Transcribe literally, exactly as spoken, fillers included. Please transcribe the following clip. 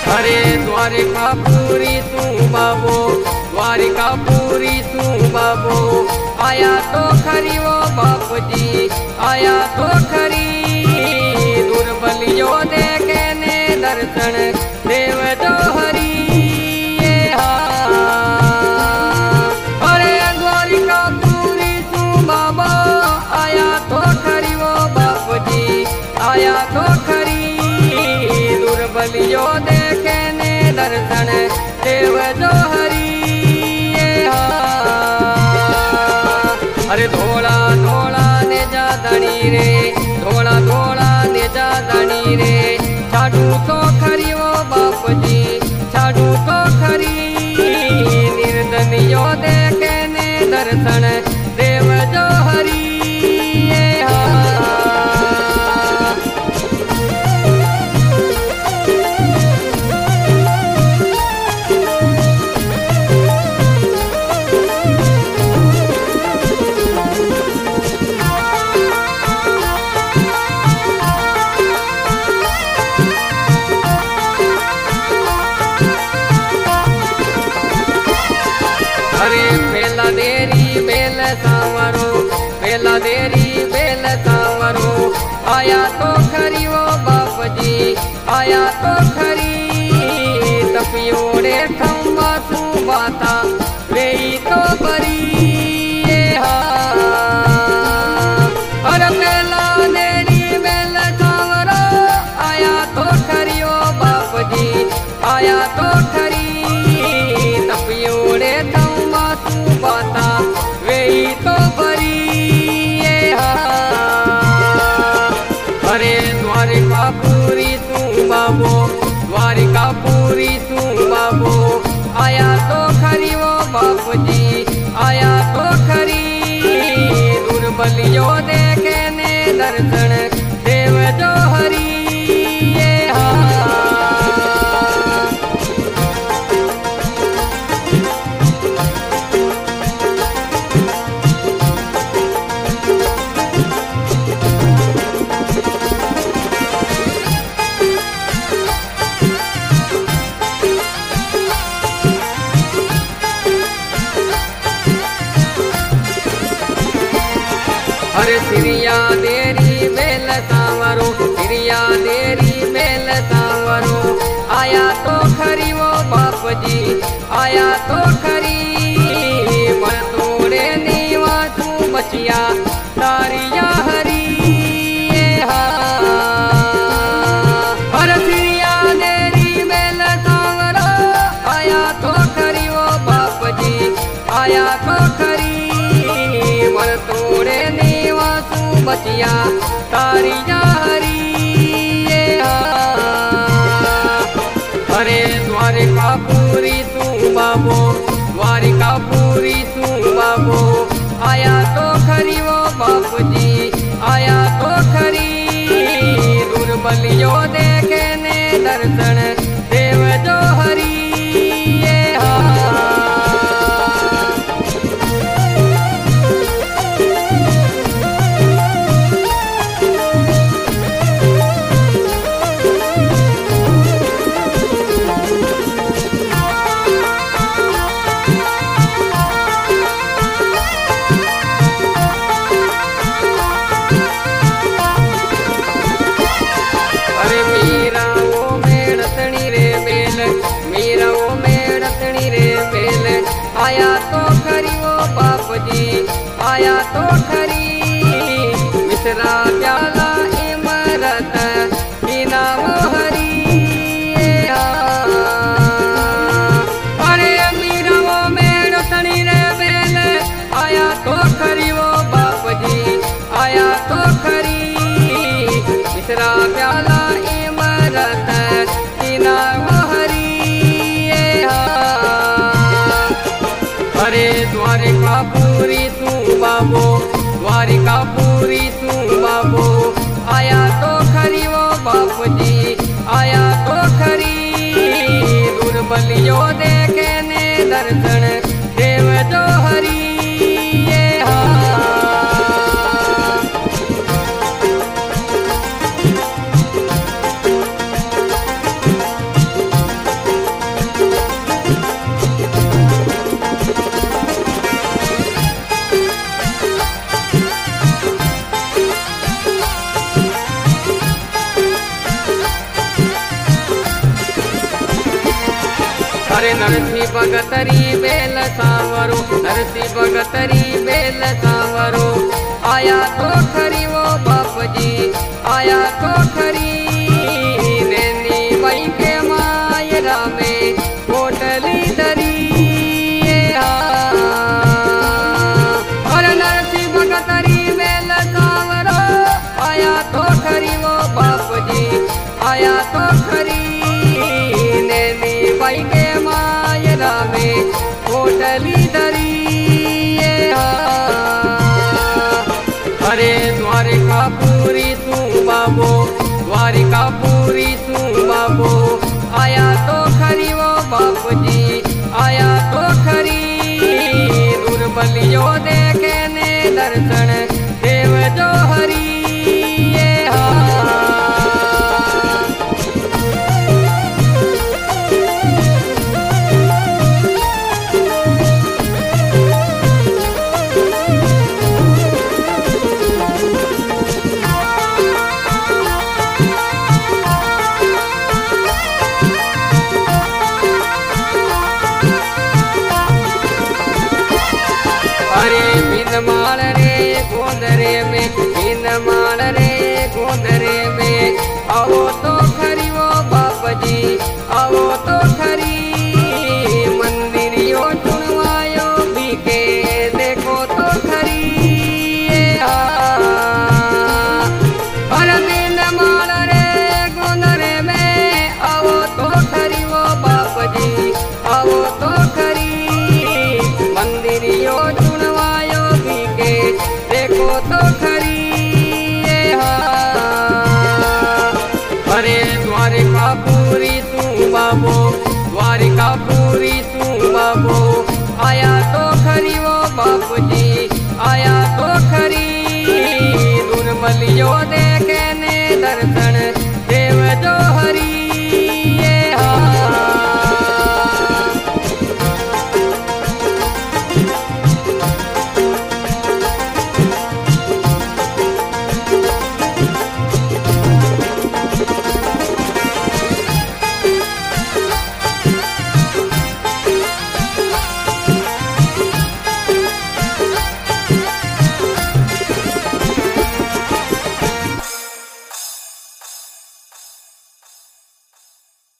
अरे द्वारिकापुरी तू बाबो, द्वारिकापुरी तू बाबो, आया तो खरी वो बाप जी, आया तो खरी। दुर्बलियों देखे ने दर्शन देव जो हरी ये हाँ। अरे द्वारिकापुरी तू बाबो, आया तो खरी वो बाप जी, आया तो खरी। दुर्बलियों देखे ने दर्शन देव जो हरी ये हाँ। अरे धोला धोला ने जा धनी रे, धोला धोला ने जा धनी रे, छाड़ू तो खरी वो बाप जी, छाड़ू तो खरी। निर्धनियों देखे ने दर्शन देव जो हरी ये हाँ। अरे बेला देरी बेल सांवरो, बेला देरी बेल सांवरो, आया तो खरी वो बाप जी, आया तो खरी। तपियोड़े खम्बा तू बाता वे तो बरी ये हाँ। अरे बेला देरी बेल सांवरो, आया तो खरी वो बाप जी, आया तो खरी। तपियोड़े बाता वे तो बरी ये हाँ। अरे द्वारिकापुरी तू बाबो, द्वारिकापुरी तू बाबो, आया तो खरी वो बाप जी, आया तो खरी। दुर्बलियों देखे ने दर्शन देव जो हरी ये हाँ। अरे सिरिया देरी बेल सांवरो, सिरिया देरी बेल सांवरो, आया तो खरी वो बाप जी, आया तो खरी। पर तोड़े नीवा तू बचिया तारिया हरी ये हाँ। अरे सिरिया देरी बेल सांवरो, आया तो खरी वो बाप जी, आया तो खरी। पर तोड़े बचिया तारिया हरी ये हाँ। अरे द्वारिकापुरी तू बाबो, द्वारिकापुरी तू बाबो, आया तो खरी वो बाप जी, आया तो खरी। दुर्बलियों देखे ने दर्शन देव जो हरी ये हाँ। आया तो खरी वो बाप जी, आया तो खरी। मिश्रा प्याला इमरत बिना वो हरी ये हाँ। अरे मीरा वो मेड़ तनी रे बेल, आया तो खरी वो बाप जी, आया तो खरी। मिश्रा प्याला इमरत बिना वो हरी ये हाँ। अरे द्वारिकापुरी तू बाबो, द्वारिकापुरी तू बाबो, आया तो खरी वो बाप जी, आया तो खरी। दुर्बलियों देखे ने दर्शन देव जो हरी ये हाँ। नरसी भगतरी बेल सांवरो, नरसी भगतरी बेल सांवरो, आया तो खरी वो बाप जी, आया तो खरी। नैनी बाई के मायरा में कोटली दरी और नरसी भगतरी बेल सांवरो, आया तो खरी वो बाप जी, आया तो खरी। नैनी बाई के मायरा में कोटली दरी अरे द्वारिकापुरी तू बाबो, द्वारिकापुरी तू बाबो, आया तो खरी वो बाप जी, आया तो खरी। दुर्बलियों देखे ने दर्शन देव जो हरी माल रे गोंदरे में, इन माल रे गोंदरे में, आओ तो खरी वो बाप जी, आओ तो खरी। मंदिरियो चुनवायो भी के देखो तो खरी अरे इन माल रे गोंदरे में, आओ तो खरी वो बाप जी, आओ तो खरी। मंदिरियो चुनवायो देखो तो खरी अरे द्वारिकापुरी तू बाबो, द्वारिकापुरी तू बाबो, आया तो खरी वो बाप जी, आया तो खरी। दुर्बलियों दे